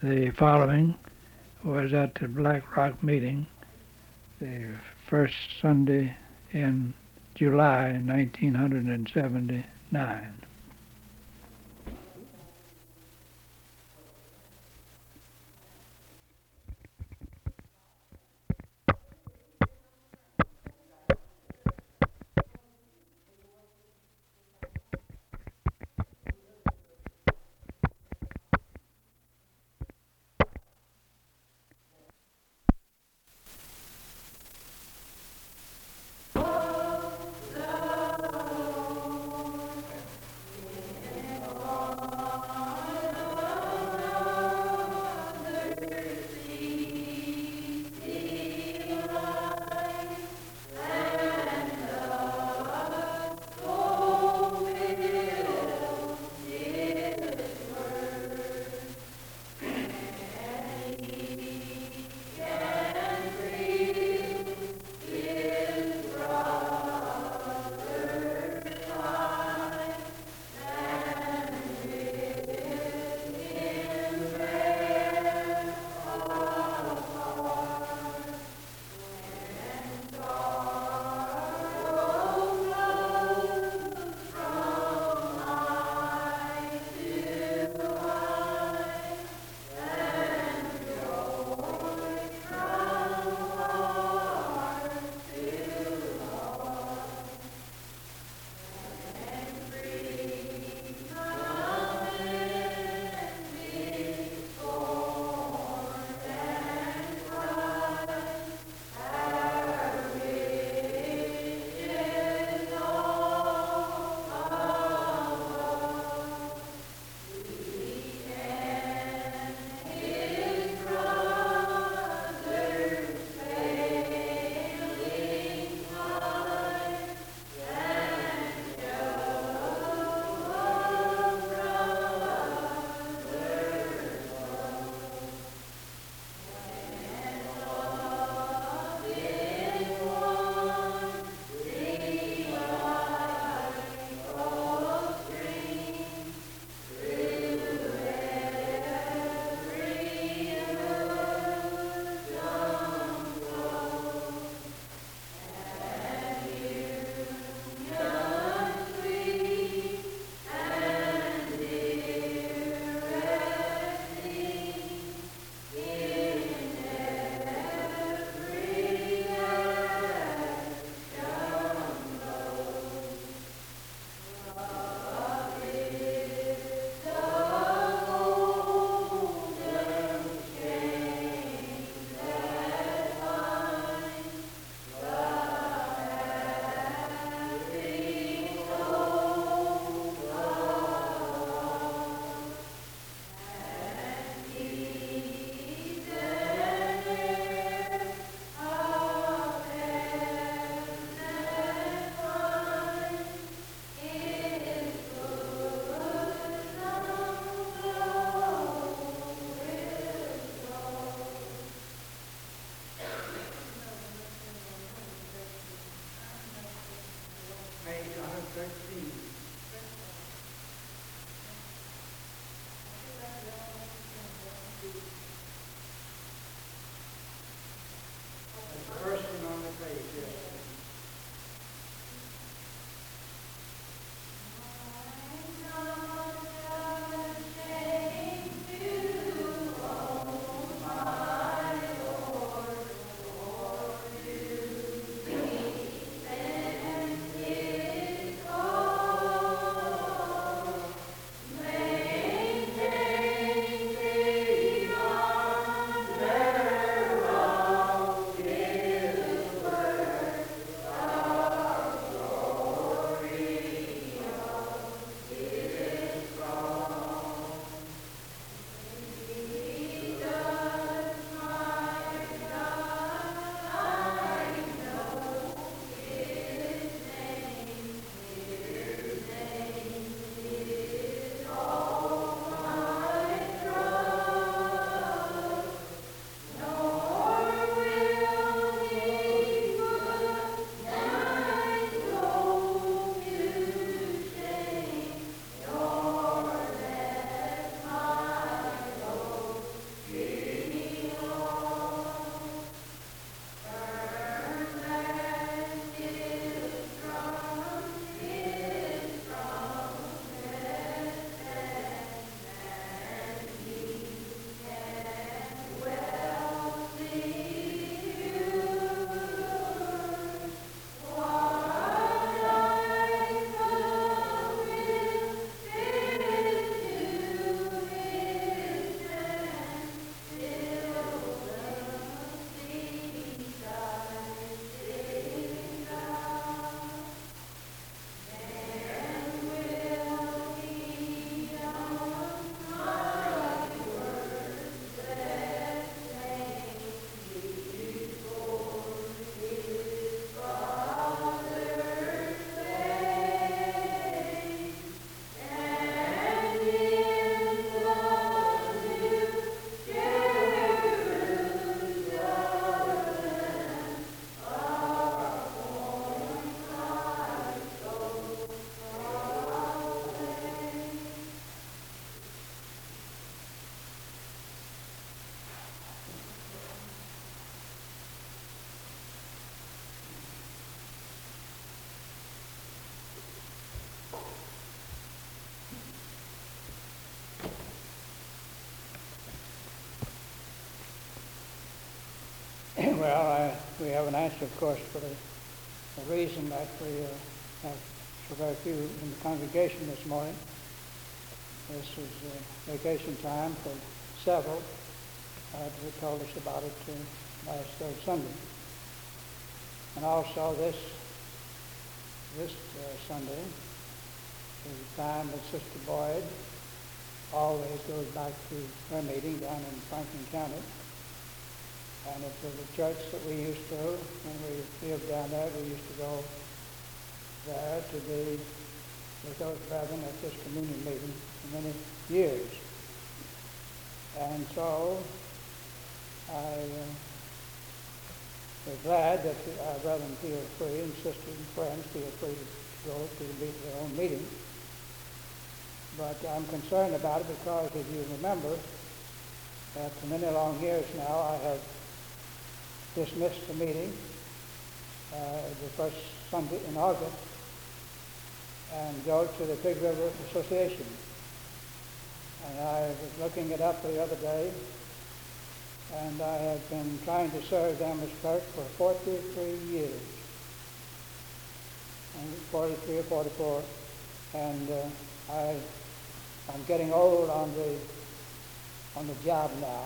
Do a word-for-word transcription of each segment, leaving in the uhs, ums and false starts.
The following was at the Black Rock meeting, the first Sunday in July nineteen seventy-nine. Oh Well, I, we have an answer, of course, for the, the reason that we uh, have so very few in the congregation this morning. This is uh, vacation time for several. Uh, they told us about it uh, last third Sunday. And also this this uh, Sunday is the time that Sister Boyd always goes back to her meeting down in Franklin County. And it's uh, the church that we used to, when we lived down there, we used to go there to be with those brethren at this communion meeting for many years. And so I uh, was glad that our brethren feel free, and sisters and friends feel free to go to meet their own meeting. But I'm concerned about it because, if you remember, that for many long years now I have dismissed the meeting uh, the first Sunday in August and go to the Pig River Association. And I was looking it up the other day, and I have been trying to serve them as clerk for forty-three years, and forty-three or forty-four, and uh, I, I'm getting old on the on the job now.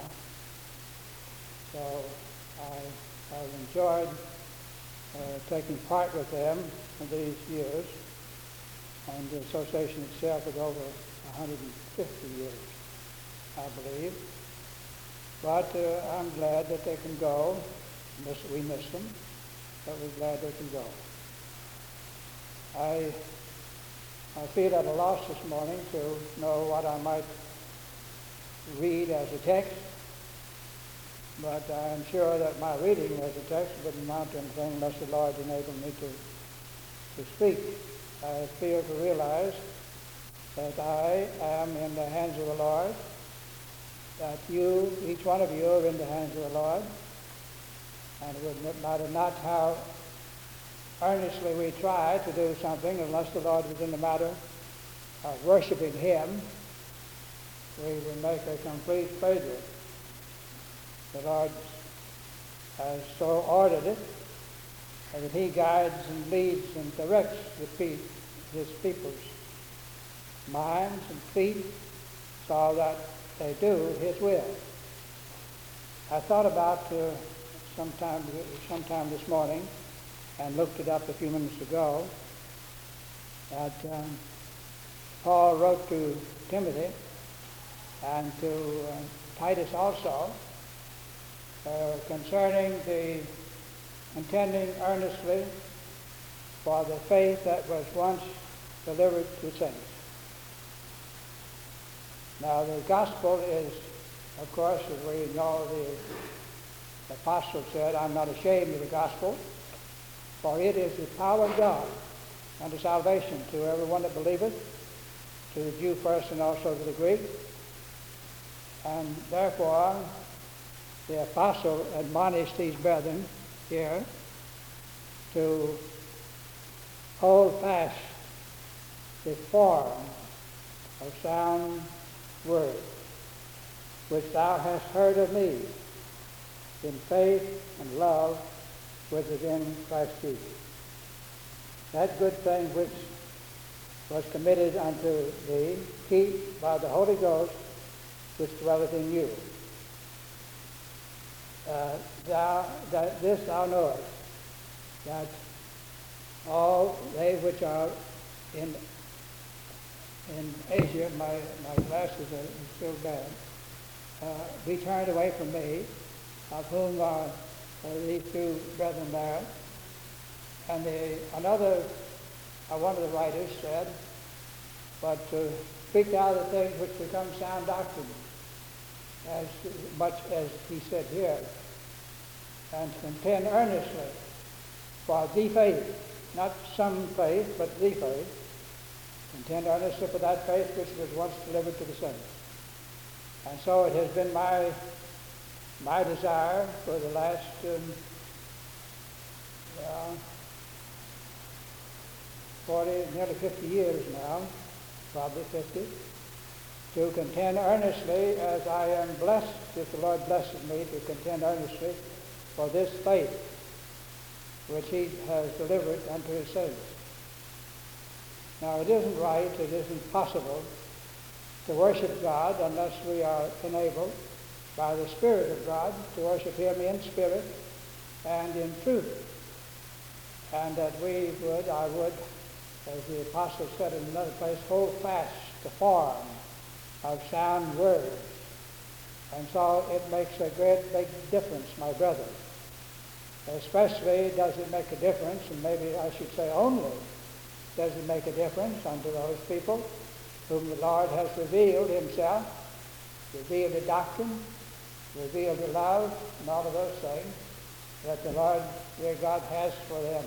So I, I've enjoyed uh, taking part with them in these years, and the association itself is over one hundred fifty years, I believe. But uh, I'm glad that they can go. Miss, we miss them, but we're glad they can go. I, I feel at a loss this morning to know what I might read as a text, but I'm sure that my reading as a text wouldn't amount to anything unless the Lord enabled me to, to speak. I feel to realize that I am in the hands of the Lord, that you, each one of you, are in the hands of the Lord, and it would matter not how earnestly we try to do something unless the Lord was in the matter of worshiping Him, we would make a complete failure. The Lord has so ordered it that He guides and leads and directs the feet, His people's minds and feet, so that they do His will. I thought about uh, sometime sometime this morning, and looked it up a few minutes ago, that um, Paul wrote to Timothy and to uh, Titus also uh, concerning the contending earnestly for the faith that was once delivered to saints. Now, the gospel is, of course, as we know, the apostle said, I'm not ashamed of the gospel, for it is the power of God unto salvation to everyone that believeth, to the Jew first and also to the Greek. And therefore, the apostle admonished these brethren here to hold fast the form of sound word, which thou hast heard of me, in faith and love which is in Christ Jesus. That good thing which was committed unto thee, keep by the Holy Ghost which dwelleth in you. Uh, thou, that this thou knowest, that all they which are in in Asia, my, my glasses are still bad, uh, be turned away from me, of whom are uh, these two brethren there. And the, another, uh, one of the writers said, but to speak out of the things which become sound doctrine, as much as he said here, and contend earnestly for the faith, not some faith, but the faith. Contend earnestly for that faith which was once delivered to the saints. And so it has been my my desire for the last um, uh, forty, nearly fifty years now, probably fifty, to contend earnestly, as I am blessed, if the Lord blesses me, to contend earnestly for this faith which he has delivered unto his saints. Now it isn't right, it isn't possible to worship God unless we are enabled by the Spirit of God to worship him in spirit and in truth. And that we would, I would, as the apostle said in another place, hold fast the form of sound words. And so it makes a great big difference, my brother. Especially does it make a difference, and maybe I should say only, does it make a difference unto those people whom the Lord has revealed himself, revealed the doctrine, revealed the love, and all of those things that the Lord, their God, has for them.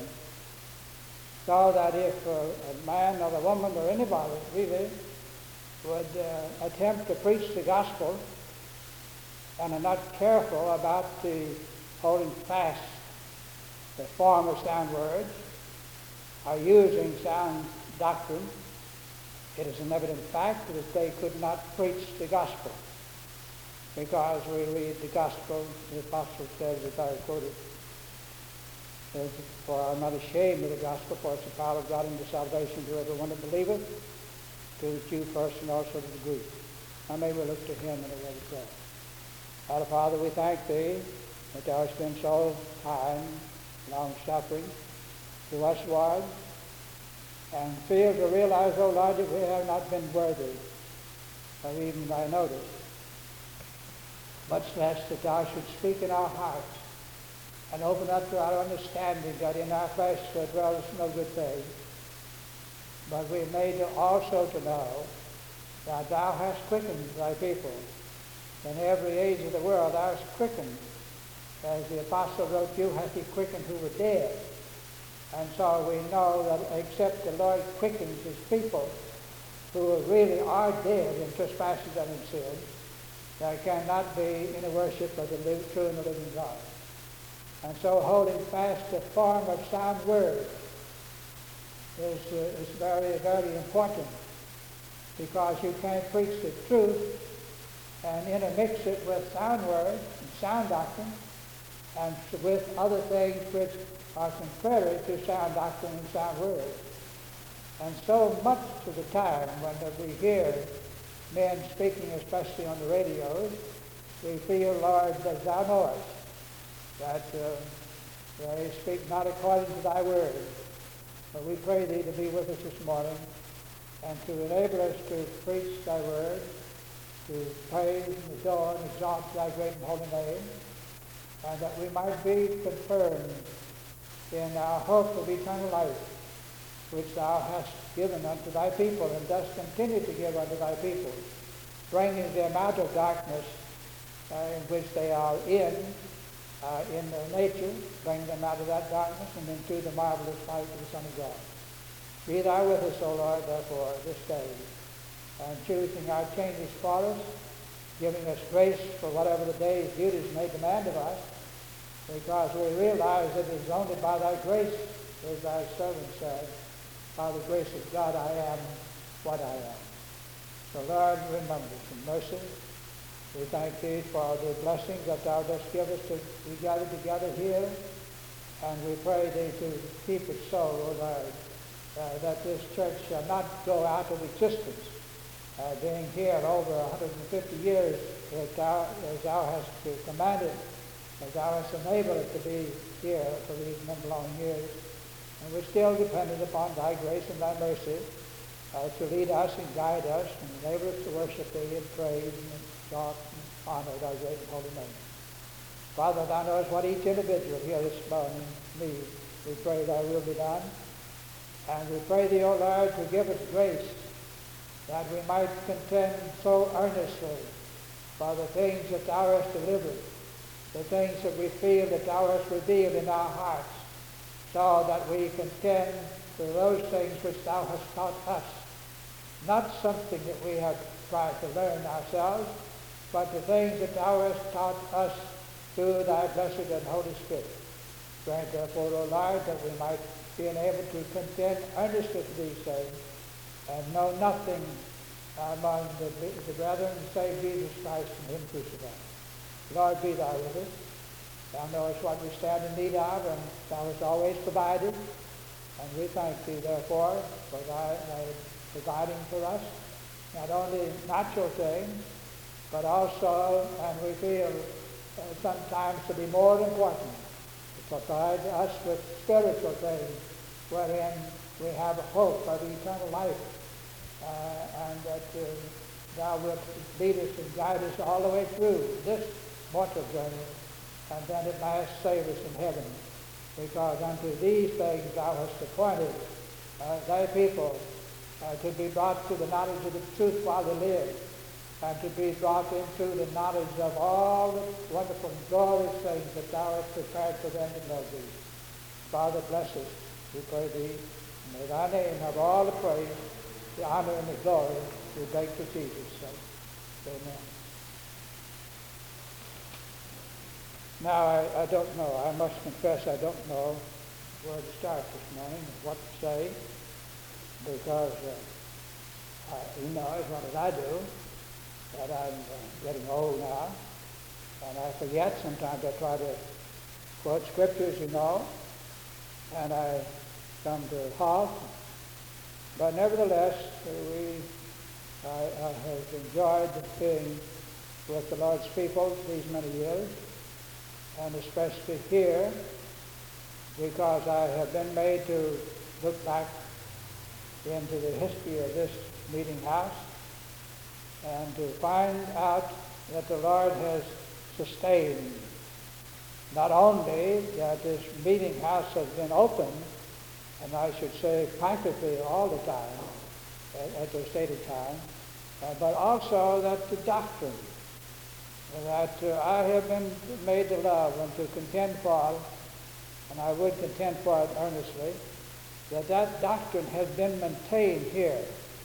So that if a, a man or a woman or anybody really would uh, attempt to preach the gospel and are not careful about the holding fast the form of sound words, are using sound doctrine, it is an evident fact that they could not preach the gospel. Because we read the gospel, the apostle says, as I quoted, says, for I am not ashamed of the gospel, for it's the power of God unto salvation to everyone that believeth, to the Jew first and also to the Greek. Now may we look to him in a way of prayer. Our Father, we thank thee that thou hast been so kind, long-suffering to us, Lord, and fail to realize, O Lord, that we have not been worthy of even thy notice, much less that thou should speak in our hearts and open up to our understanding that in our flesh there dwells no good thing. But we are made to also to know that thou hast quickened thy people. In every age of the world thou hast quickened. As the apostle wrote, you hath he quickened who were dead. And so we know that except the Lord quickens his people who really are dead in trespasses and in sin, there cannot be any worship of the live, true and the living God. And so holding fast the form of sound words is, uh, is very, very important, because you can't preach the truth and intermix it with sound words and sound doctrine and with other things which are contrary to sound doctrine and sound words. And so much of the time when we hear men speaking, especially on the radios, we feel, Lord, that thou knowest that uh, they speak not according to thy word. But we pray thee to be with us this morning and to enable us to preach thy word, to praise and adore and exalt thy great and holy name, and that we might be confirmed in our hope of eternal life, which thou hast given unto thy people, and dost continue to give unto thy people, bringing them out of darkness uh, in which they are in, uh, in their nature, bring them out of that darkness and into the marvelous light of the Son of God. Be thou with us, O Lord, therefore, this day, and choosing our changes for us, giving us grace for whatever the day's duties may demand of us, because we realize that it is only by thy grace, as thy servant said, by the grace of God I am what I am. So Lord, remember us in mercy. We thank thee for the blessings that thou dost give us to be gathered together here, and we pray thee to keep it so, O Lord, uh, that this church shall not go out of existence, uh, being here over one hundred fifty years, as thou, as thou hast commanded, as thou hast enabled it to be here for these many long years. And we're still dependent upon thy grace and thy mercy uh, to lead us and guide us and enable us to worship thee and praise and exalt and honor thy great and holy name. Father, thou knowest what each individual here this morning needs. We pray thy will be done. And we pray thee, O Lord, to give us grace that we might contend so earnestly for the things that thou hast delivered, the things that we feel that thou hast revealed in our hearts, so that we contend for those things which thou hast taught us, not something that we have tried to learn ourselves, but the things that thou hast taught us through thy blessed and Holy Spirit. Grant therefore, O Lord, that we might be enabled to contend earnestly for these things, and know nothing among the, the brethren save Jesus Christ and him crucified. Lord, be thou with us. Thou knowest what we stand in need of, and thou hast always provided. And we thank thee, therefore, for thy, thy providing for us, not only natural things, but also, and we feel uh, sometimes to be more important, to provide us with spiritual things, wherein we have a hope of eternal life, uh, and that uh, thou wilt lead us and guide us all the way through this mortal journey, and then at last save us in heaven. Because unto these things thou hast appointed uh, thy people uh, to be brought to the knowledge of the truth while they live, and to be brought into the knowledge of all the wonderful and glorious things that thou hast prepared for them that love thee. Father, bless us, we pray thee. May thy name have all the praise, the honor, and the glory we beg for Jesus' sake. Amen. Now, I, I don't know. I must confess I don't know where to start this morning, what to say, because uh, I, you know as well as I do that I'm uh, getting old now, and I forget. Sometimes I try to quote scriptures, you know, and I come to halt. But nevertheless, we I, I have enjoyed being with the Lord's people these many years, and especially here, because I have been made to look back into the history of this meeting house and to find out that the Lord has sustained not only that this meeting house has been open, and I should say practically all the time, at, at the stated time, uh, but also that the doctrine that uh, I have been made to love and to contend for, and I would contend for it earnestly, that that doctrine has been maintained here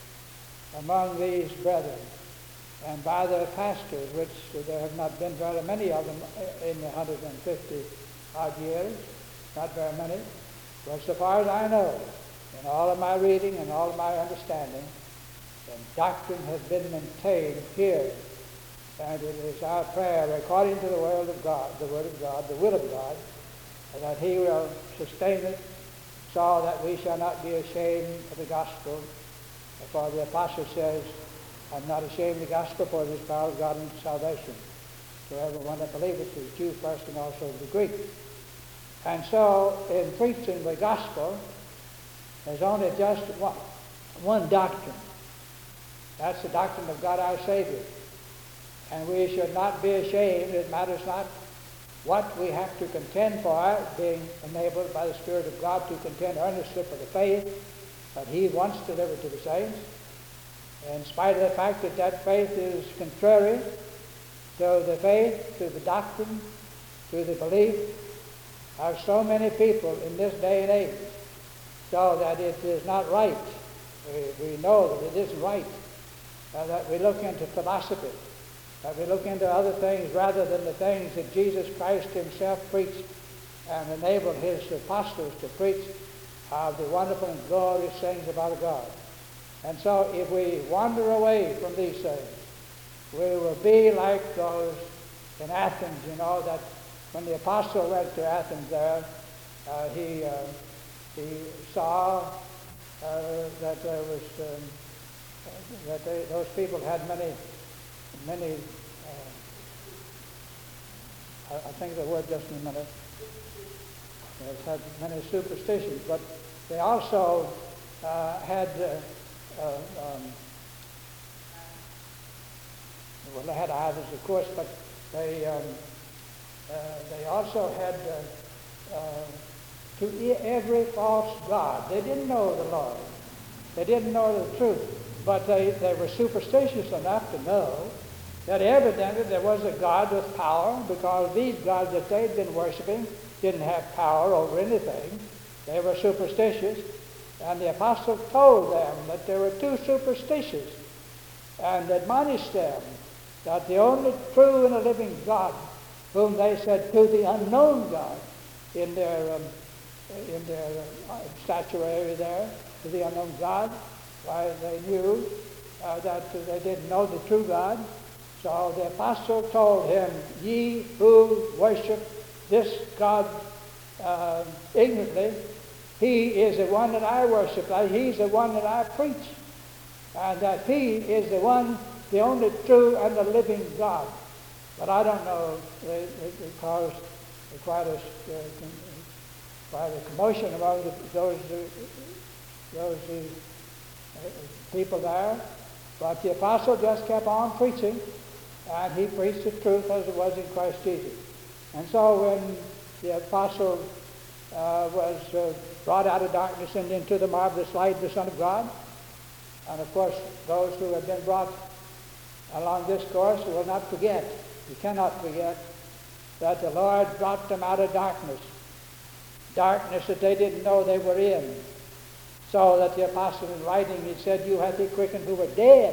among these brethren and by their pastors, which uh, there have not been very many of them in the one hundred fifty odd years, not very many, but so far as I know, in all of my reading and all of my understanding, the doctrine has been maintained here. And it is our prayer, according to the word of God, the word of God, the will of God, that he will sustain it so that we shall not be ashamed of the gospel. For the apostle says, I'm not ashamed of the gospel, for it is the power of God unto salvation to everyone that believeth, to the Jew first and also to the Greek. And so, in preaching the gospel, there's only just one, one doctrine. That's the doctrine of God our Savior. And we should not be ashamed. It matters not what we have to contend for, being enabled by the Spirit of God to contend earnestly for the faith that he wants delivered to the saints, in spite of the fact that that faith is contrary to the faith, to the doctrine, to the belief of so many people in this day and age, so that it is not right. We, we know that it isn't right, uh, that we look into philosophy, that we look into other things rather than the things that Jesus Christ himself preached and enabled his apostles to preach of the wonderful and glorious things about God. And so if we wander away from these things, we will be like those in Athens, you know, that when the apostle went to Athens there, uh, he, uh, he saw uh, that there was, um, that they, those people had many Many, uh, I, I think the word just in a minute, has had many superstitions, but they also uh, had, uh, uh, um, well, they had idols, of course, but they um, uh, they also had uh, uh, to every false god. They didn't know the Lord. They didn't know the truth, but they, they were superstitious enough to know that evidently there was a God with power, because these gods that they'd been worshiping didn't have power over anything. They were superstitious, and the apostle told them that they were too superstitious and admonished them that the only true and a living God, whom they said to the unknown God in their um, in their uh, statuary there, to the unknown God, why they knew uh, that they didn't know the true God. So the apostle told him, ye who worship this God uh, ignorantly, he is the one that I worship. He's the one that I preach. And that he is the one, the only true and the living God. But I don't know, it, it, it caused quite a, uh, quite a commotion among the, those, uh, those uh, people there. But the apostle just kept on preaching, and he preached the truth as it was in Christ Jesus. And so when the apostle uh, was uh, brought out of darkness and into the marvelous light of the Son of God, and of course those who have been brought along this course will not forget, you cannot forget, that the Lord brought them out of darkness, darkness that they didn't know they were in. So that the apostle in writing, he said, you hath he quickened who were dead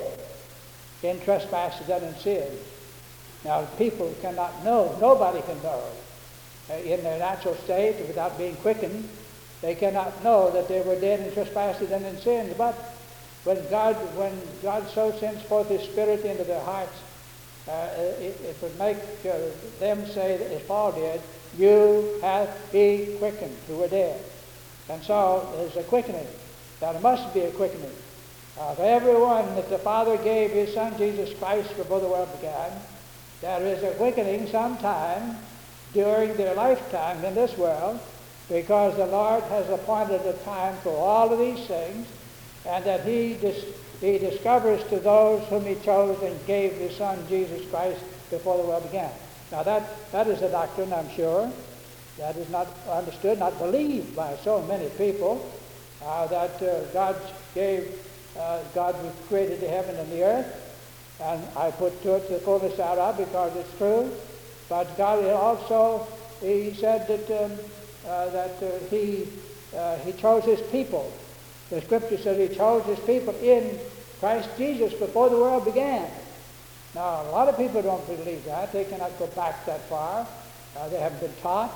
in trespasses and in sins. Now people cannot know, nobody can know. Uh, in their natural state, without being quickened, they cannot know that they were dead in trespasses and in sins. But when God, when God so sends forth his Spirit into their hearts, uh, it, it would make uh, them say, as Paul did, you hath he quickened who were dead. And so there's a quickening. There must be a quickening of everyone that the Father gave his Son Jesus Christ before the world began. There is a quickening sometime during their lifetime in this world, because the Lord has appointed a time for all of these things, and that he, dis- he discovers to those whom he chose and gave his Son Jesus Christ before the world began. Now that, that is a doctrine, I'm sure, that is not understood, not believed by so many people, uh, that uh, God gave, uh, God created the heaven and the earth, and I put to it the fullness thereof because it's true. But God also, he said that um, uh, that uh, he uh, he chose his people. The Scripture says he chose his people in Christ Jesus before the world began. Now, a lot of people don't believe that. They cannot go back that far. Uh, they haven't been taught.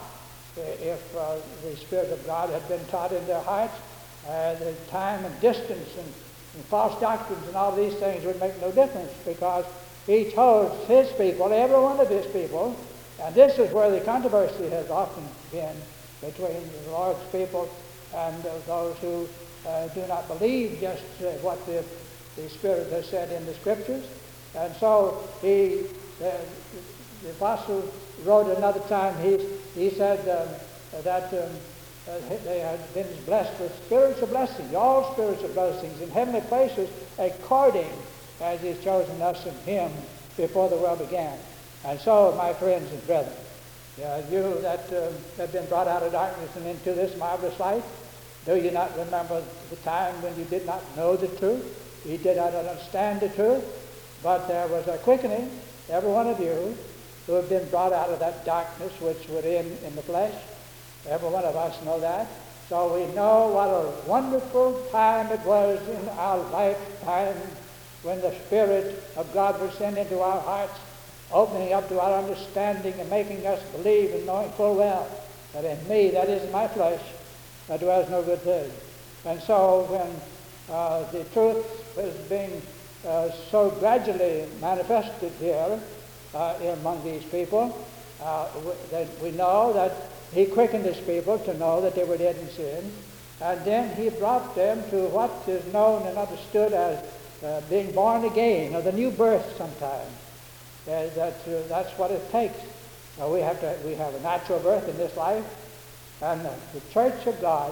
If uh, the Spirit of God had been taught in their hearts, uh, the time and distance and, and false doctrines and all these things would make no difference, because he chose his people, every one of his people, and this is where the controversy has often been between the Lord's people and uh, those who uh, do not believe just uh, what the, the Spirit has said in the Scriptures. And so he, uh, the apostle wrote another time, he, he said um, that um, uh, they had been blessed with spiritual blessings, all spiritual blessings in heavenly places, according as he's chosen us in him before the world began. And so, my friends and brethren, uh, you that uh, have been brought out of darkness and into this marvelous light, do you not remember the time when you did not know the truth? You did not understand the truth? But there was a quickening, every one of you who have been brought out of that darkness which were in, in the flesh. Every one of us know that. So we know what a wonderful time it was in our lifetime when the Spirit of God was sent into our hearts, opening up to our understanding and making us believe and knowing full well that in me, that is in my flesh, there dwells no good thing. And so when uh, the truth was being uh, so gradually manifested here uh, among these people, uh, we, that we know that he quickened his people to know that they were dead in sin, and then he brought them to what is known and understood as uh, being born again, or the new birth sometimes. Uh, that, uh, that's what it takes. Uh, we have to we have a natural birth in this life, and uh, the church of God,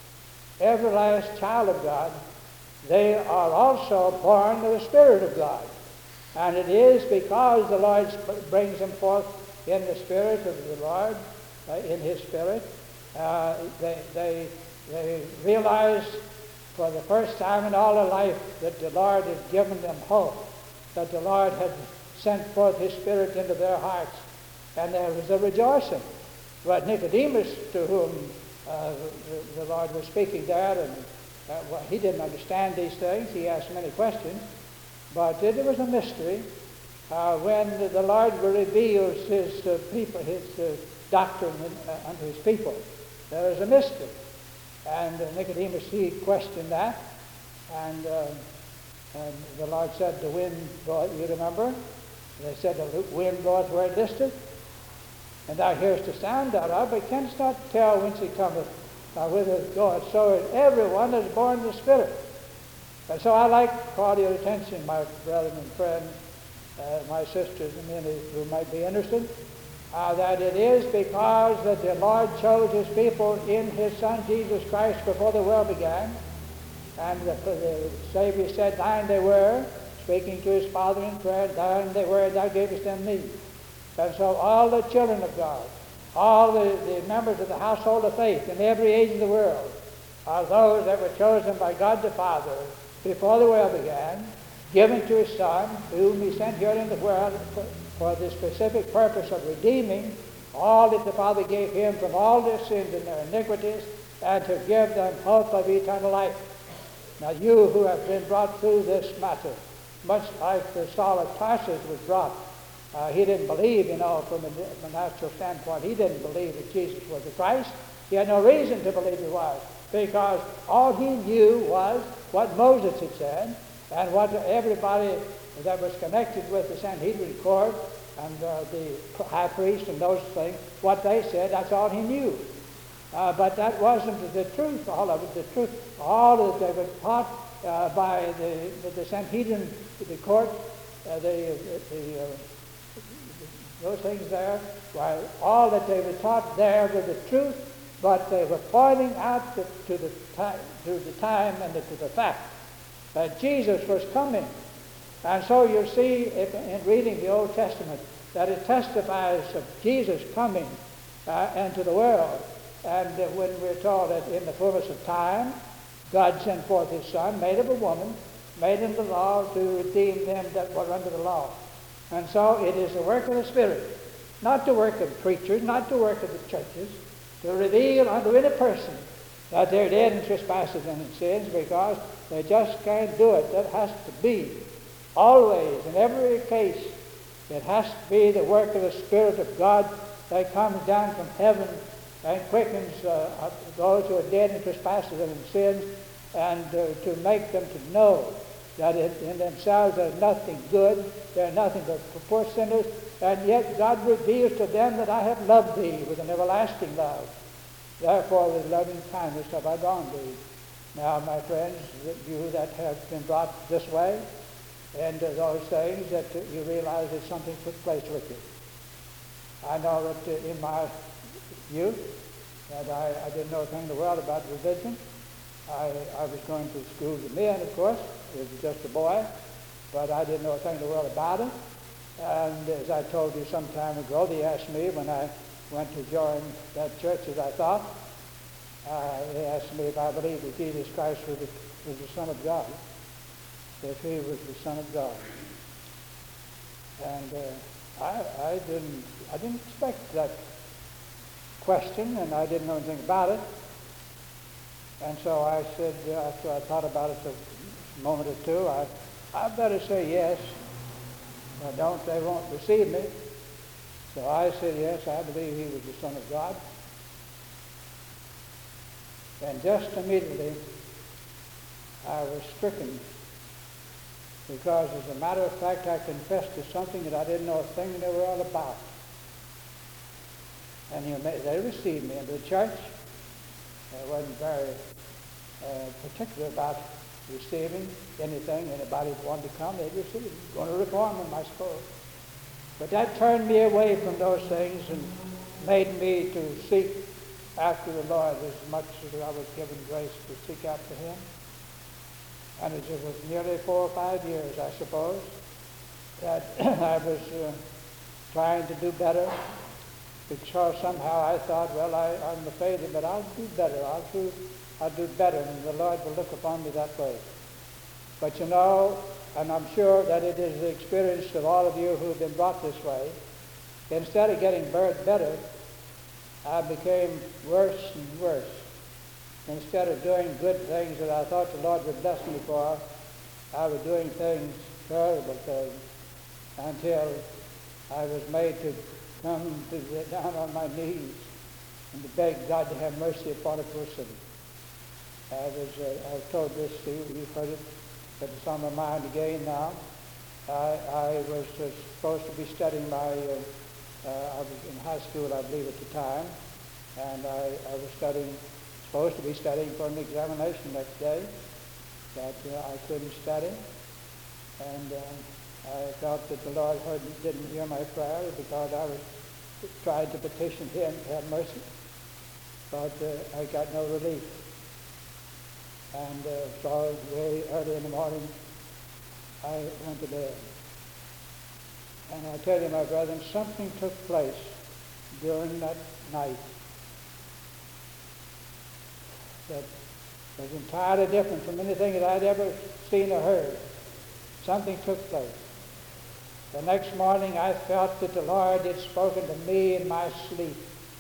every last child of God, they are also born of the Spirit of God. And it is because the Lord sp- brings them forth in the Spirit of the Lord, uh, in His Spirit, uh, they, they, they realize for the first time in all their life that the Lord had given them hope, that the Lord had sent forth His Spirit into their hearts, and there was a rejoicing. But Nicodemus, to whom uh, the, the Lord was speaking there, and uh, well, he didn't understand these things. He asked many questions, but it was a mystery. Uh, when the Lord reveals His uh, people, His uh, doctrine uh, unto His people, there is a mystery. And uh, Nicodemus, he questioned that, and, uh, and the Lord said, "The wind bloweth." You remember? They said, "The wind bloweth where it listeth." and thou hearest the sound thereof, but canst not tell whence it cometh, nor whither it goeth. So is everyone that is born of the Spirit. And so I like to call your attention, my brethren and friends, uh, my sisters, and many who might be interested, uh, that it is because that the Lord chose his people in his Son Jesus Christ before the world began. And the, the Savior said, thine they were, speaking to his Father in prayer, thine they were, thou gavest them me. And so all the children of God, all the, the members of the household of faith in every age of the world, are those that were chosen by God the Father before the world began, given to his Son, whom he sent here in the world for, for the specific purpose of redeeming all that the Father gave him from all their sins and their iniquities, and to give them hope of eternal life. Now you who have been brought through this matter, much like the Saul of Tarsus was brought, uh, he didn't believe, you know, from a, from a natural standpoint, he didn't believe that Jesus was the Christ. He had no reason to believe he was, because all he knew was what Moses had said, and what everybody that was connected with the Sanhedrin court and uh, the high priest and those things, what they said, that's all he knew. Uh, but that wasn't the truth, all of it. The truth, all that they were taught uh, by the, the Sanhedrin, the court, uh, the, the, uh, those things there, why all that they were taught there was the truth, but they were pointing out to, to, the, time, to the time and to the fact that Jesus was coming. And so you see if, in reading the Old Testament that it testifies of Jesus coming uh, into the world. And uh, when we're told that in the fullness of time, God sent forth his Son, made of a woman, made in the law to redeem them that were under the law. And so it is the work of the Spirit, not the work of preachers, not the work of the churches, to reveal unto any person that they're dead in trespasses and in sins, because they just can't do it. That has to be always, in every case, it has to be the work of the Spirit of God that comes down from heaven and quickens uh, those who are dead in trespasses and in sins, and uh, to make them to know that in, in themselves they're nothing good, they're nothing but poor sinners, and yet God reveals to them that I have loved thee with an everlasting love. Therefore with loving kindness have I drawn thee. Now, my friends, you that have been brought this way, and uh, those things that uh, you realize that something took place with you. I know that uh, in my youth, that I, I didn't know a thing in the world about religion. I, I was going to school of men, of course. I was just a boy, but I didn't know a thing in the world about it. And as I told you some time ago, they asked me when I went to join that church, as I thought, uh, they asked me if I believed that Jesus Christ was the, was the Son of God, if he was the Son of God. And uh, I, I didn't, I didn't expect that question, and I didn't know anything about it. And so I said, uh, after I thought about it for a moment or two, I, I better say yes. If I don't, they won't receive me. So I said, yes, I believe he was the Son of God. And just immediately, I was stricken, because as a matter of fact, I confessed to something that I didn't know a thing in the world about. And you know, they received me into the church. I wasn't very uh, particular about receiving anything. Anybody who wanted to come, they'd receive it. Going to reform them, I suppose. But that turned me away from those things and made me to seek after the Lord as much as I was given grace to seek after him. And it was nearly four or five years, I suppose, that I was uh, trying to do better, because somehow I thought, well, I, I'm a failure, but I'll do better. I'll do, I'll do better, and the Lord will look upon me that way. But you know, and I'm sure that it is the experience of all of you who have been brought this way, instead of getting better, I became worse and worse. Instead of doing good things that I thought the Lord would bless me for, I was doing things, terrible things, until I was made to come to get down on my knees and to beg God to have mercy upon a poor sinner. I was, uh, I've told this to you, you've heard it, but it's on my mind again now. I, I was uh, supposed to be studying my uh, Uh, I was in high school, I believe, at the time, and I, I was studying, supposed to be studying for an examination next day, but uh, I couldn't study, and uh, I felt that the Lord heard, didn't hear my prayer because I was trying to petition Him to have mercy, but uh, I got no relief. And uh, so very early in the morning, I went to bed. And I tell you, my brethren, something took place during that night that was entirely different from anything that I'd ever seen or heard. Something took place. The next morning, I felt that the Lord had spoken to me in my sleep,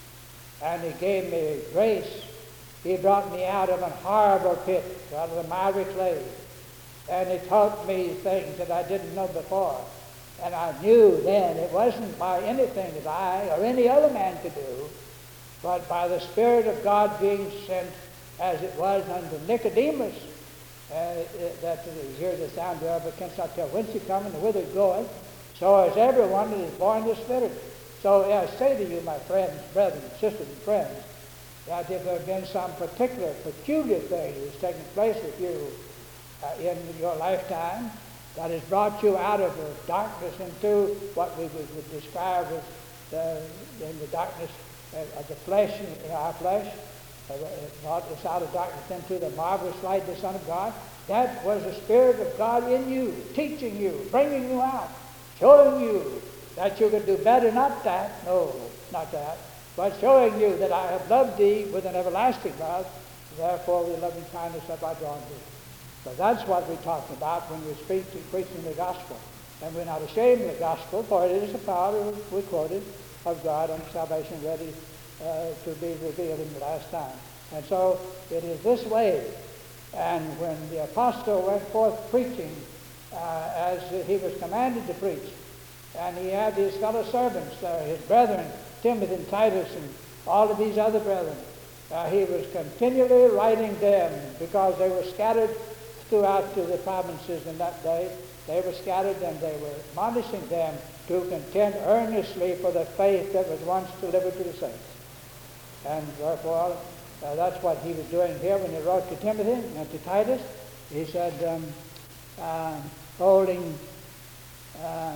and He gave me grace. He brought me out of an horrible pit, out of the miry clay, and He taught me things that I didn't know before. And I knew then it wasn't by anything that I or any other man could do, but by the Spirit of God being sent, as it was unto Nicodemus, uh, that you hear the sound thereof, but canst not tell whence it cometh and whither it goeth. So is everyone that is born of the Spirit. So I say to you, my friends, brethren, sisters, and friends, that if there have been some particular, peculiar thing that has taken place with you uh, in your lifetime that has brought you out of the darkness into what we would, would describe as the, in the darkness of the flesh, in our flesh, uh, brought us out of darkness into the marvelous light of the Son of God, that was the Spirit of God in you, teaching you, bringing you out, showing you that you could do better, not that, no, not that, but showing you that I have loved thee with an everlasting love, therefore with loving kindness have I drawn thee. So that's what we're talking about when we speak to preaching the gospel. And we're not ashamed of the gospel, for it is the power, we quoted, of God unto salvation ready uh, to be revealed in the last time. And so it is this way. And when the apostle went forth preaching uh, as he was commanded to preach, and he had his fellow servants, uh, his brethren, Timothy and Titus, and all of these other brethren, uh, he was continually writing them because they were scattered throughout to the provinces in that day. They were scattered, and they were admonishing them to contend earnestly for the faith that was once delivered to the saints. And therefore, uh, that's what he was doing here when he wrote to Timothy and to Titus. He said, um, uh, holding, uh,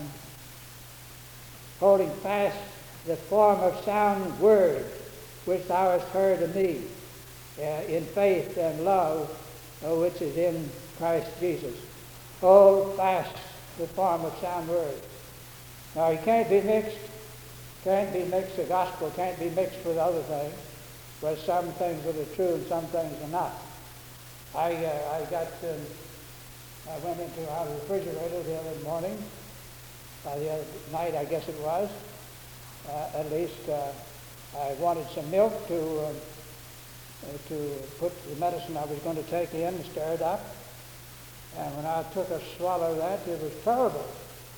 holding fast the form of sound word which thou hast heard of me, uh, in faith and love, uh, which is in Christ Jesus. Hold fast the form of sound word. Now, it can't be mixed. Can't be mixed. The gospel can't be mixed with other things. But some things that are true and some things are not. I uh, I got um, I went into our refrigerator the other morning, uh, the other night I guess it was. Uh, at least uh, I wanted some milk to uh, uh, to put the medicine I was going to take in and stir it up. And when I took a swallow of that, it was terrible.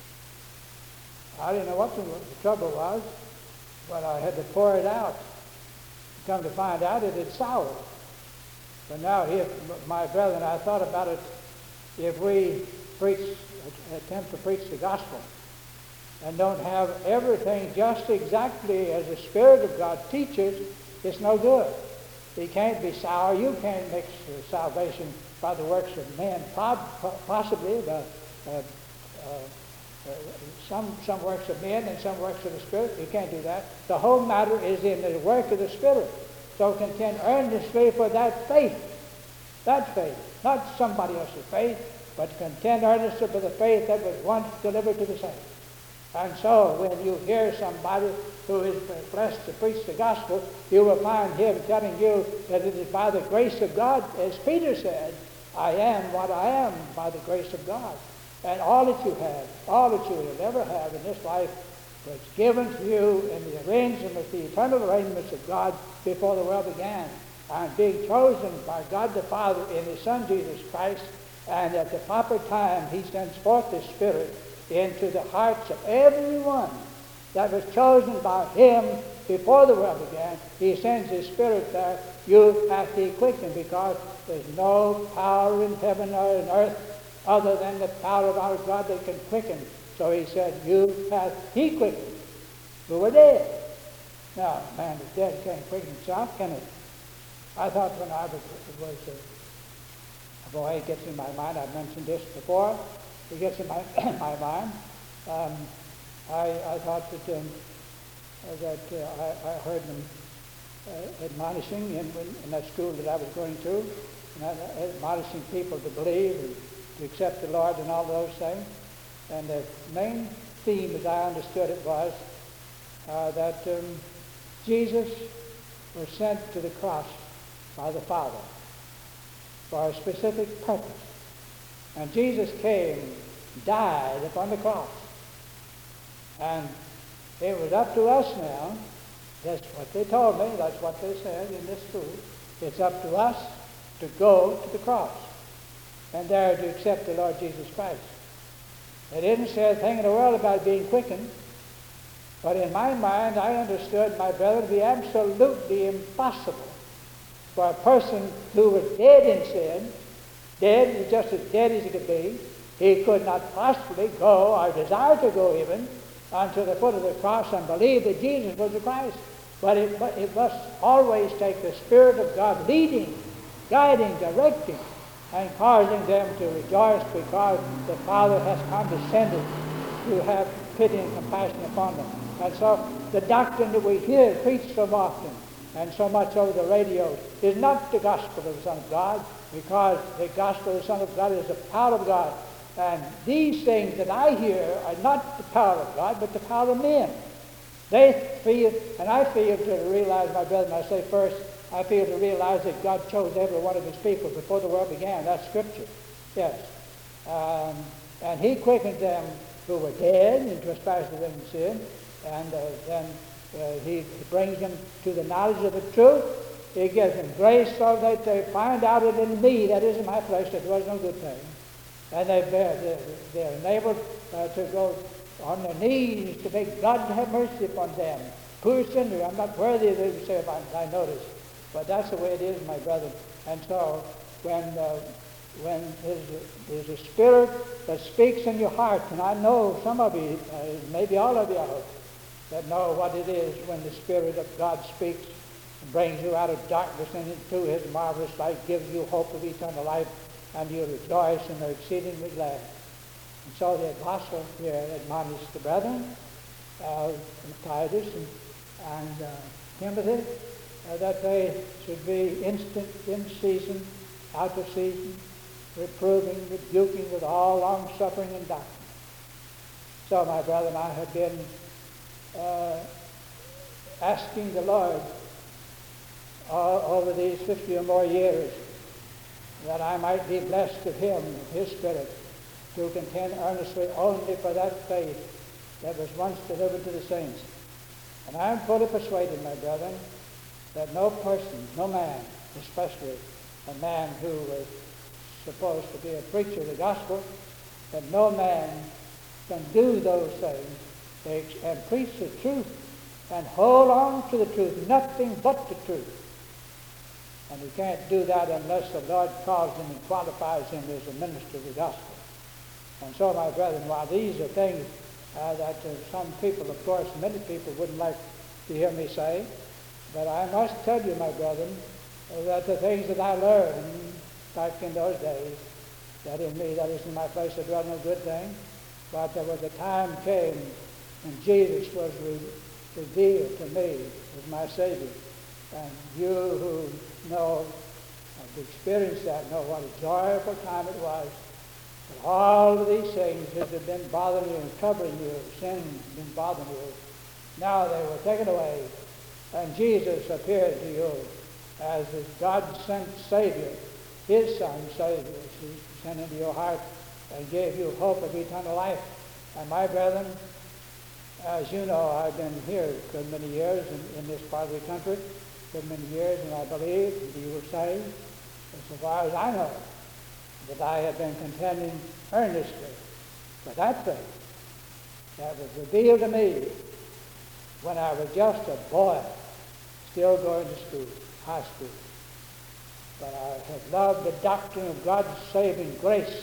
I didn't know what the, the trouble was, but I had to pour it out. Come to find out, it had soured. But now, if my brethren, I thought about it, if we preach, attempt to preach the gospel, and don't have everything just exactly as the Spirit of God teaches, it's no good. It can't be sour. You can't mix uh, salvation by the works of men, possibly the, uh, uh, uh, some, some works of men and some works of the Spirit. You can't do that. The whole matter is in the work of the Spirit. So contend earnestly for that faith. That faith. Not somebody else's faith, but contend earnestly for the faith that was once delivered to the saints. And so when you hear somebody who is blessed to preach the gospel, you will find him telling you that it is by the grace of God, as Peter said, I am what I am by the grace of God. And all that you have, all that you will ever have in this life was given to you in the arrangements, the eternal arrangements of God before the world began. And being chosen by God the Father in His Son Jesus Christ, and at the proper time He sends forth the Spirit into the hearts of everyone that was chosen by Him before the world began. He sends His Spirit there. You have to be quickened, because there's no power in heaven or in earth other than the power of our God that can quicken. So He said, you have He quickened. who were dead. Now, a man that's dead can't quicken himself, can it? I thought when I was, was uh, a boy, it gets in my mind, I've mentioned this before, it gets in my, my mind. Um, I, I thought that, um, that uh, I, I heard them uh, admonishing in, in that school that I was going to, and I, admonishing people to believe and to accept the Lord and all those things. And the main theme, as I understood it, was uh, that um, Jesus was sent to the cross by the Father for a specific purpose. And Jesus came, died upon the cross. And it was up to us now. That's what they told me. That's what they said in this school. It's up to us to go to the cross and there to accept the Lord Jesus Christ. They didn't say a thing in the world about being quickened. But in my mind, I understood, my brother, to be absolutely impossible for a person who was dead in sin, dead, just as dead as he could be, he could not possibly go, or desire to go even, unto the foot of the cross and believe that Jesus was the Christ. But it, it must always take the Spirit of God leading, guiding, directing, and causing them to rejoice because the Father has condescended to have pity and compassion upon them. And so the doctrine that we hear preached so often and so much over the radio is not the gospel of the Son of God, because the gospel of the Son of God is the power of God. And these things that I hear are not the power of God, but the power of men. They feel, and I feel to realize, my brethren, I say first, I feel to realize that God chose every one of his people before the world began. That's Scripture. Yes. Um, and he quickened them who were dead in trespasses and sin, and uh, then uh, he, he brings them to the knowledge of the truth. He gives them grace so that they find out it in me, that is in my flesh, that there was no good thing. And they bear, they're, they're enabled uh, to go on their knees to beg God to have mercy upon them. Poor sinner, I'm not worthy of it, say, I, I notice. But that's the way it is, my brother. And so when uh, when there's a, there's a spirit that speaks in your heart, and I know some of you, uh, maybe all of you, that know what it is when the Spirit of God speaks and brings you out of darkness and into his marvelous light, gives you hope of eternal life, and you rejoice and are exceedingly glad. And so the apostle here admonished the brethren, uh, Titus and, and uh, Timothy, uh, that they should be instant, in season, out of season, reproving, rebuking with all long-suffering and doctrine. So, my brethren, I have been uh, asking the Lord uh, over these fifty or more years that I might be blessed of him, of his Spirit, to contend earnestly only for that faith that was once delivered to the saints. And I am fully persuaded, my brethren, that no person, no man, especially a man who was supposed to be a preacher of the gospel, that no man can do those things and preach the truth and hold on to the truth, nothing but the truth. And he can't do that unless the Lord calls him and qualifies him as a minister of the gospel. And so, my brethren, while these are things uh, that uh, some people, of course, many people wouldn't like to hear me say, but I must tell you, my brethren, uh, that the things that I learned back in those days, that in me, that is in my flesh, there was no good thing, but there was a time came when Jesus was re- revealed to me as my Savior. And you who know, have experienced that, know what a joyful time it was. But all of these things that have been bothering you and covering you, sin has been bothering you, now they were taken away. And Jesus appeared to you as the God-sent Savior, his Son, Savior. He sent into your heart and gave you hope of eternal life. And my brethren, as you know, I've been here a good many years in, in this part of the country, a good many years, and I believe that you were saved, as far as I know, that I have been contending earnestly for that faith that was revealed to me when I was just a boy, still going to school, high school. But I have loved the doctrine of God's saving grace,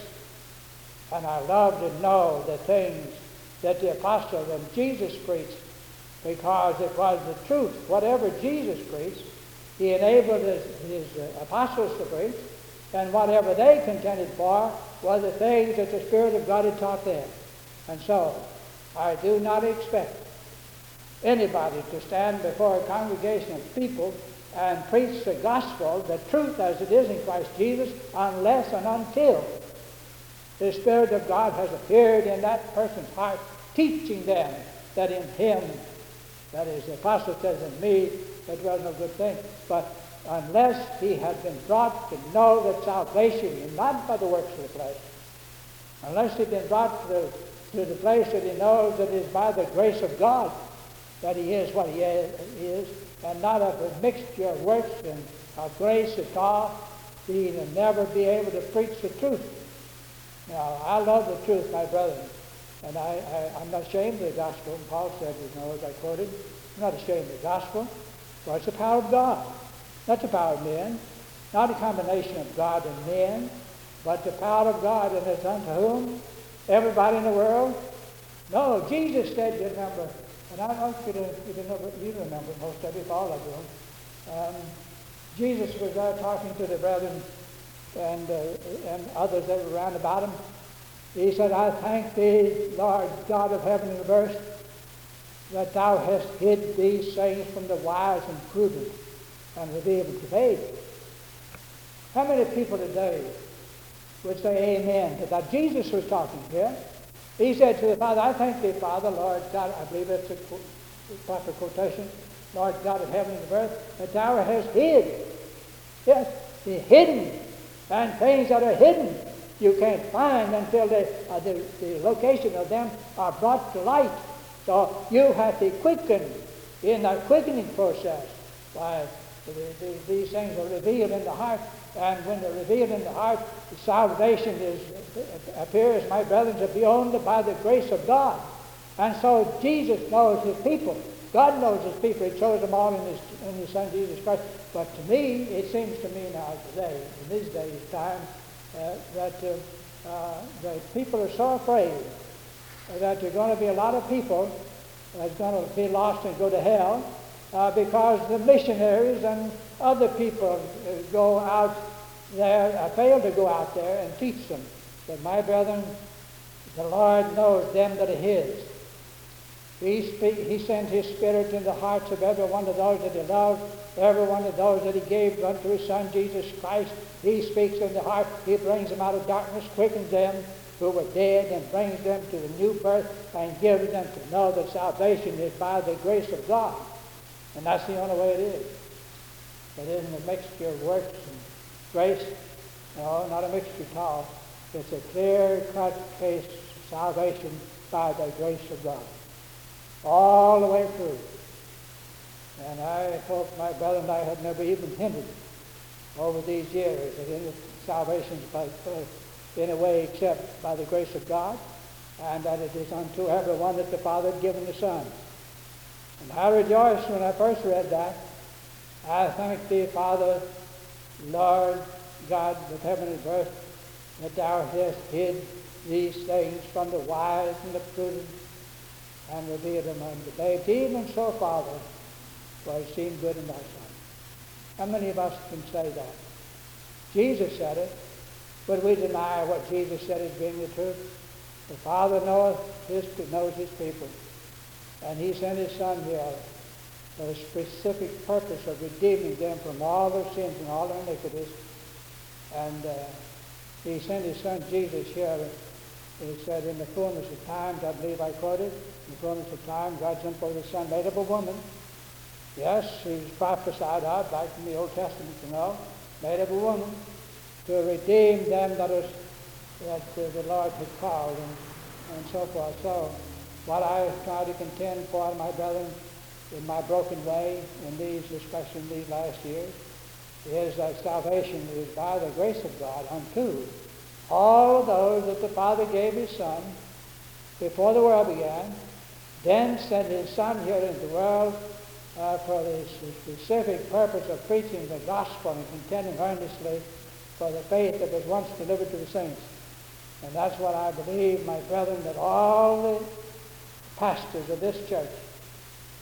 and I love to know the things that the apostles and Jesus preached, because it was the truth. Whatever Jesus preached, he enabled his, his uh, apostles to preach, and whatever they contended for were the things that the Spirit of God had taught them. And so, I do not expect anybody to stand before a congregation of people and preach the gospel, the truth as it is in Christ Jesus, unless and until the Spirit of God has appeared in that person's heart, teaching them that in him, that is, the apostle says, in me, that was no good thing. But unless he has been brought to know that salvation is not by the works of the flesh, unless he's been brought to the, to the place that he knows that it is by the grace of God that he is what he is, and not of a mixture of works and of grace at all, he will never be able to preach the truth. Now, I love the truth, my brethren, and I, I, I'm not ashamed of the gospel. And Paul said, you know, as I quoted, I'm not ashamed of the gospel, for it's the power of God, not the power of men, not a combination of God and men, but the power of God, and it's unto whom? Everybody in the world? No, Jesus said, you remember, and I want you to, you to remember, you remember most of it, all of you. Um, Jesus was there talking to the brethren and, uh, and others that were around about him. He said, I thank thee, Lord God of heaven and earth, that thou hast hid these things from the wise and prudent and revealed them to babes. How many people today would say amen to that? Jesus was talking here. He said to the Father, I thank thee, Father, Lord God, I believe that's a qu- proper quotation, Lord God of heaven and earth, that thou hast hid. Yes, the hidden, and things that are hidden you can't find until the, uh, the, the location of them are brought to light. So you have to quicken in that quickening process. Why, the, the, these things are revealed in the heart, and when they're revealed in the heart, the salvation is appears, my brethren, to be only by the grace of God. And so Jesus knows his people. God knows his people. He chose them all in his, in his Son Jesus Christ. But to me, it seems to me now today, in these days' time, uh, that uh, uh, that people are so afraid that there are going to be a lot of people that's going to be lost and go to hell uh, because the missionaries and other people uh, go out there, uh, fail to go out there and teach them. But my brethren, the Lord knows them that are his. He, speak, he sends his Spirit in the hearts of every one of those that he loves, every one of those that he gave unto his Son Jesus Christ. He speaks in the heart. He brings them out of darkness, quickens them who were dead, and brings them to the new birth, and gives them to know that salvation is by the grace of God. And that's the only way it is. It isn't a mixture of works and grace. No, not a mixture at all. It's a clear-cut case of salvation by the grace of God. All the way through. And I hope my brother and I had never even hinted over these years that any salvation is by, in a way except by the grace of God, and that it is unto everyone that the Father had given the Son. And I rejoiced when I first read that. I thank thee, Father, Lord God of heaven and earth, that thou hast hid these things from the wise and the prudent, and revealed them unto babes. Even so, Father, for it seemed good in thy sight. How many of us can say that? Jesus said it. Would we deny what Jesus said as being the truth? The Father knoweth his, knows his people. And he sent his Son here for a specific purpose of redeeming them from all their sins and all their iniquities. And uh, he sent his Son Jesus here. He said, in the fullness of times, I believe I quoted, in the fullness of time, God sent forth his Son, made of a woman. Yes, he's prophesied of, back in the Old Testament, you know, made of a woman, to redeem them that is that uh, the Lord had called, and, and so forth. So, what I try to contend for, my brethren, in my broken way, in these, especially in these last years, is that salvation is by the grace of God unto all of those that the Father gave his Son before the world began, then sent his Son here into the world uh, for the specific purpose of preaching the gospel and contending earnestly for the faith that was once delivered to the saints. And that's what I believe, my brethren, that all the pastors of this church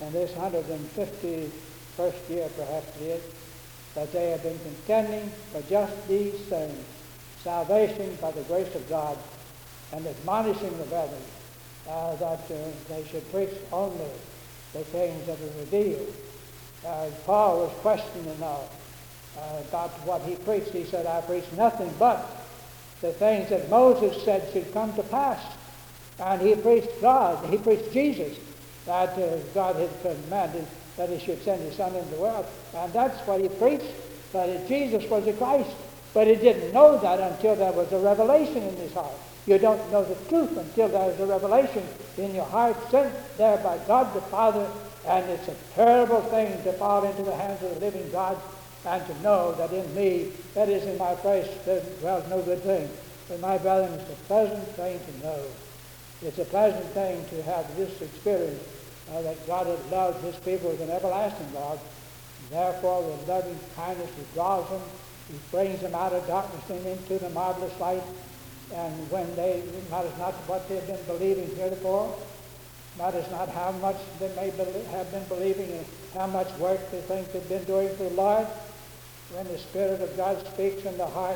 in this one hundred fifty-first year, perhaps it is, that they have been contending for just these things, salvation by the grace of God, and admonishing the brethren uh, that uh, they should preach only the things that are revealed. Uh, Paul was questioning now uh, about what he preached. He said, I preach nothing but the things that Moses said should come to pass. And he preached God, he preached Jesus, that uh, God had commanded that he should send his Son into the world. And that's what he preached, that Jesus was the Christ. But he didn't know that until there was a revelation in his heart. You don't know the truth until there is a revelation in your heart sent there by God the Father. And it's a terrible thing to fall into the hands of the living God and to know that in me, that is in my flesh, there dwells no good thing. But my brethren, it's a pleasant thing to know. It's a pleasant thing to have this experience uh, that God has loved his people with an everlasting love. And therefore, with loving kindness, he draws them. He brings them out of darkness and into the marvelous light. And when they, it matters not what they've been believing heretofore, matters not how much they may be, have been believing and how much work they think they've been doing for the Lord. When the Spirit of God speaks in the heart,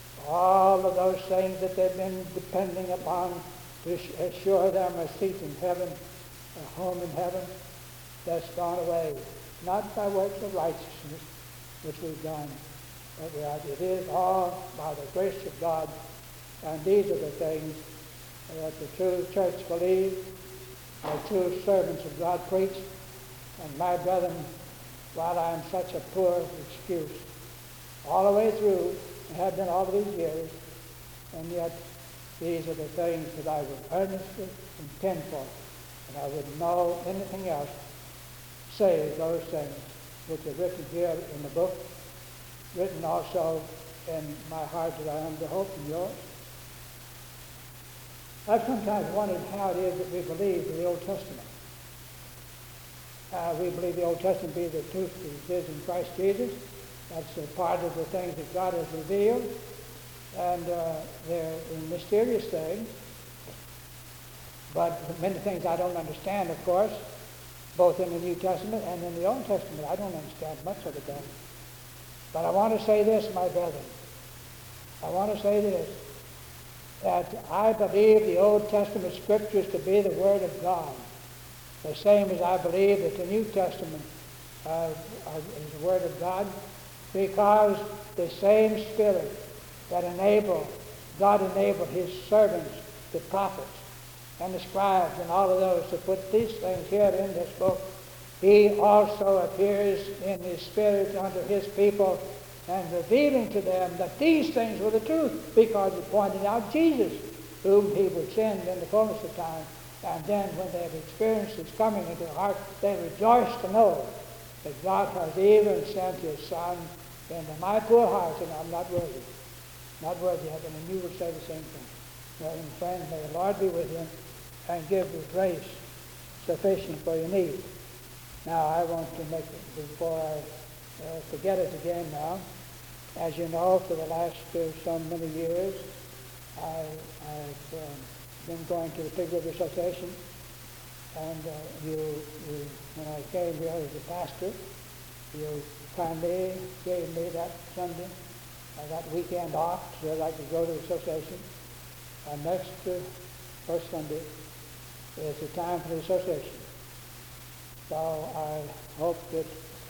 all of those things that they've been depending upon to assure them a seat in heaven, a home in heaven, that's gone away. Not by works of righteousness, which we've done, but we are, it is all by the grace of God. And these are the things that the true church believes, the true servants of God preach. And my brethren, while I am such a poor excuse, all the way through, and have been all these years, and yet these are the things that I would earnestly contend for, and I would know anything else save those things which are written here in the book, written also in my heart that I am to hope in yours. I've sometimes wondered how it is that we believe the Old Testament. Uh, we believe the Old Testament be the truth that is in Christ Jesus. That's a part of the things that God has revealed. And uh, they're mysterious things. But many things I don't understand, of course, both in the New Testament and in the Old Testament. I don't understand much of it then. But I want to say this, my brethren. I want to say this, that I believe the Old Testament Scriptures to be the Word of God, the same as I believe that the New Testament uh, is the Word of God, because the same Spirit that enabled, God enabled his servants, the prophets, and the scribes, and all of those to put these things here in this book, he also appears in his Spirit unto his people and revealing to them that these things were the truth, because he pointed out Jesus, whom he would send in the fullness of time. And then when they have experienced his coming into their heart, they rejoice to know that God has even sent his Son into my poor heart, and I'm not worthy. Not worthy of it, and you would say the same thing. Well, and friends, may the Lord be with you and give you grace sufficient for your need. Now, I want to make it, before I uh, forget it again now, as you know, for the last uh, so many years, I, I've um, been going to the Pig River Association, and uh, you, you, when I came here as a pastor, you kindly gave me that Sunday, uh, that weekend off, so that I could go to the association. And next uh, first Sunday is the time for the association. So I hope that,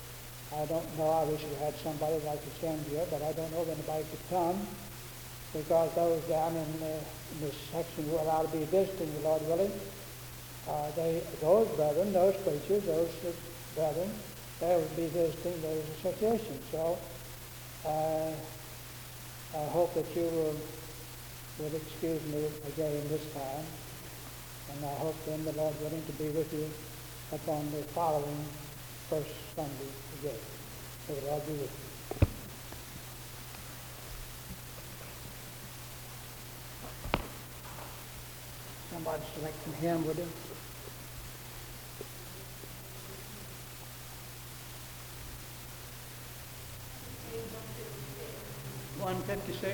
I don't know, I wish we had somebody that I could send here, but I don't know if anybody could come, because those down in, uh, in this section who are allowed to be visiting, the Lord willing, uh, they, those brethren, those preachers, those uh, brethren, they will be visiting those associations. So uh, I hope that you will, will excuse me again this time, and I hope then the Lord willing to be with you upon the following first Sunday again. May the Lord be with you. Somebody select a hymn, would you? one fifty-six.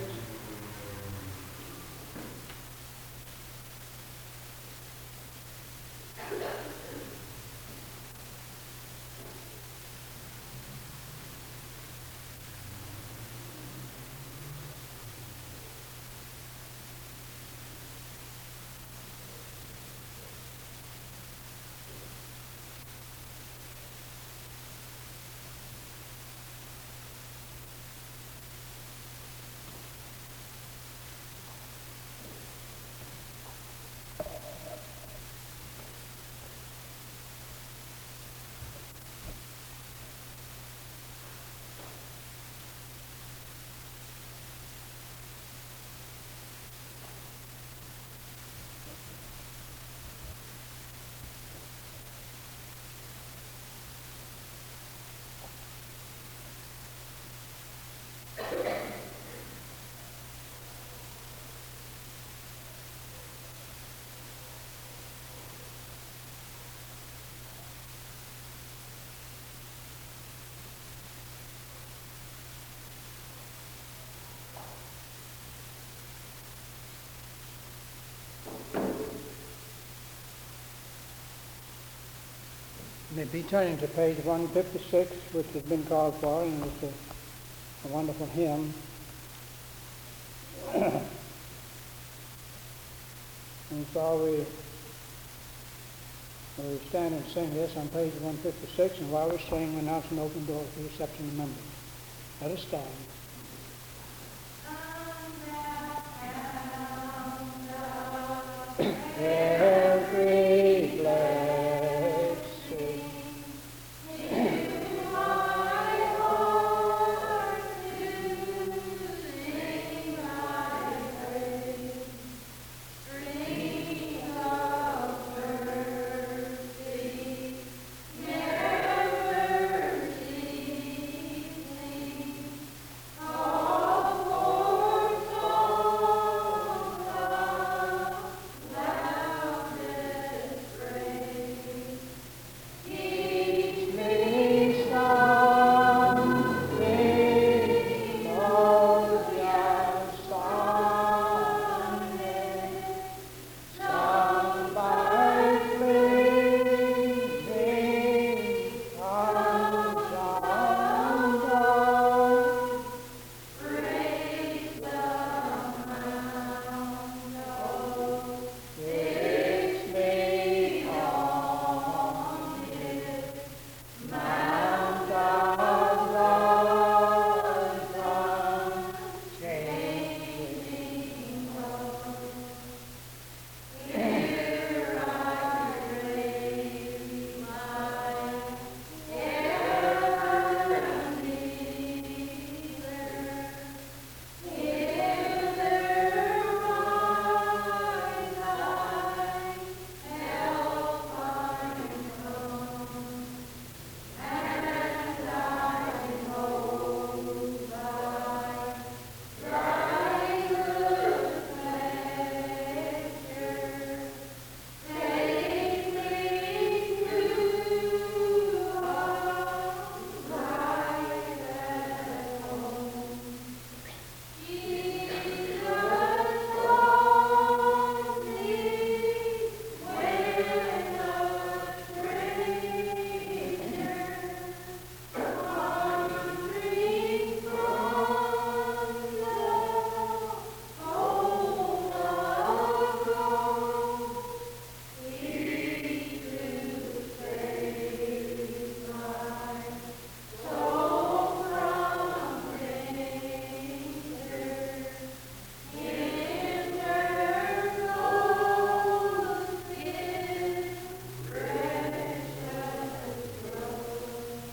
May be turning to page one fifty-six, which has been called for, and it's a, a wonderful hymn. And so we, we stand and sing this on page one fifty-six, and while we sing, we announce an open door for reception of members. Let us stand. Every blessing to my heart to sing thy praise, streams of mercy never ceasing, all forms of the loudest praise. Teach me something of your sonnet, sung by fleeting tongues undone. Praise the Mount of fix me on it, Mount of love, unchanging hope. Here I raise my ever neither, hither my thy help find home, and I hold thy thy good pleasure. Take me to arms right at home. Jesus, call me when a stranger, wandering from the home of Rome. He to save my soul from danger, hinder those in precious growth.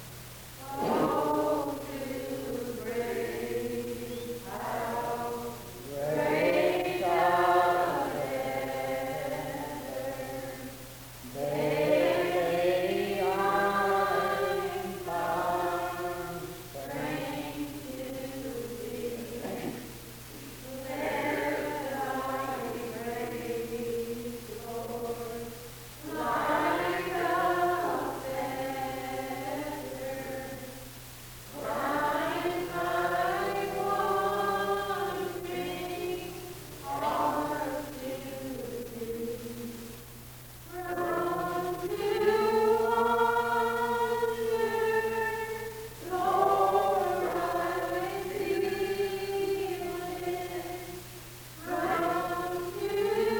Oh, to grace how great a daily I'm found strength to be. Let thy grace, Lord, like a feather, grind my wandering heart to thee. From to wander, Lord, I feel it. From to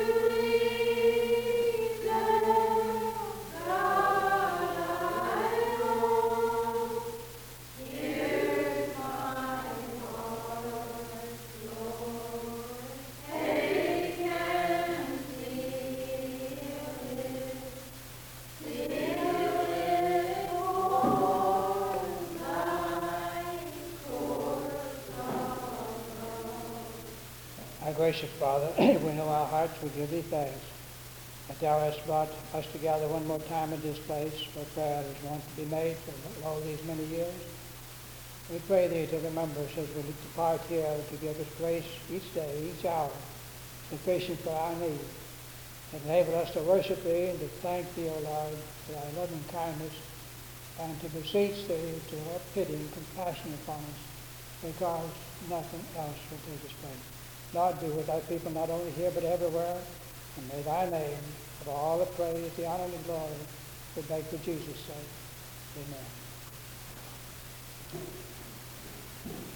lead them, God I know. Here's my heart, Lord, take and seal it. Seal it for thy course of love. Our gracious Father, we know our hearts, we give thee thanks that thou hast brought us together one more time in this place where prayer is wont to be made for all these many years. We pray thee to remember us as we depart here to give us grace each day, each hour, sufficient for our need. Enable us to worship thee and to thank thee, O Lord, for thy loving kindness, and to beseech thee to have pity and compassion upon us, because nothing else will take its place. Lord, be with thy people not only here but everywhere, and may thy name have all the praise, the honor, and the glory We beg for Jesus' sake. Amen.